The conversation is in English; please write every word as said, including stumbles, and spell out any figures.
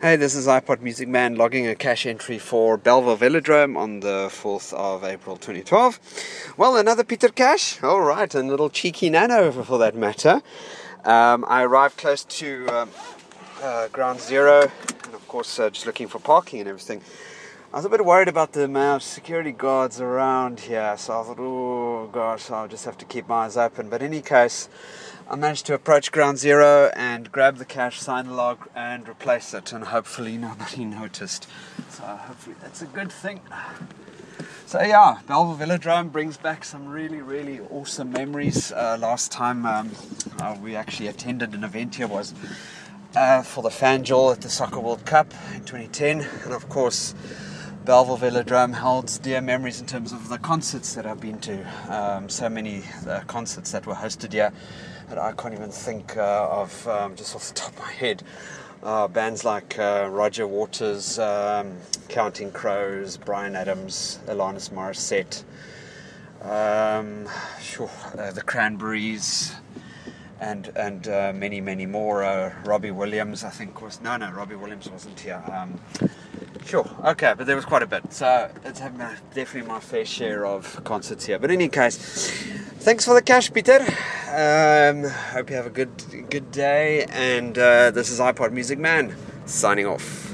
Hey, this is iPod Music Man logging a cash entry for Belleville Velodrome on the fourth of April twenty twelve. Well, another Pieter Cash. All right, a little cheeky nano for that matter. Um, I arrived close to um, uh, ground zero, and of course, uh, just looking for parking and everything. I was a bit worried about the amount of security guards around here, so I thought, oh gosh, I'll just have to keep my eyes open. But in any case, I managed to approach ground zero and grab the cash, sign the log, and replace it, and hopefully nobody noticed. So hopefully that's a good thing. So yeah, Belleville Velodrome brings back some really, really awesome memories. Uh, last time um, uh, we actually attended an event here was uh, for the FanDuel at the Soccer World Cup in twenty ten, and of course Belleville Velodrome holds dear memories in terms of the concerts that I've been to. Um, so many uh, concerts that were hosted here that I can't even think uh, of um, just off the top of my head. Uh, bands like uh, Roger Waters, um, Counting Crows, Bryan Adams, Alanis Morissette, um, sure, uh, the Cranberries, and and uh, many, many more. Uh, Robbie Williams, I think was no, no, Robbie Williams wasn't here. Um, Sure, okay, but there was quite a bit. So it's definitely my fair share of concerts here. But in any case, thanks for the cash, Peter. Um, hope you have a good good day. And uh, this is iPod Music Man signing off.